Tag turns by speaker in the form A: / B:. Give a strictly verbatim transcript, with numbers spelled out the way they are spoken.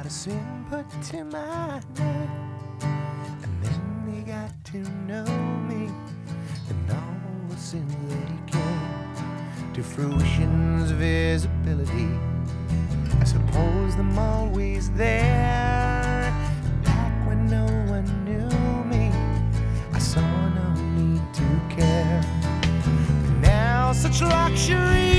A: a sin put to my name, and then they got to know me, and all the sins they came to fruition's visibility. I suppose them always there, back when no one knew me. I saw no need to care, but now such luxury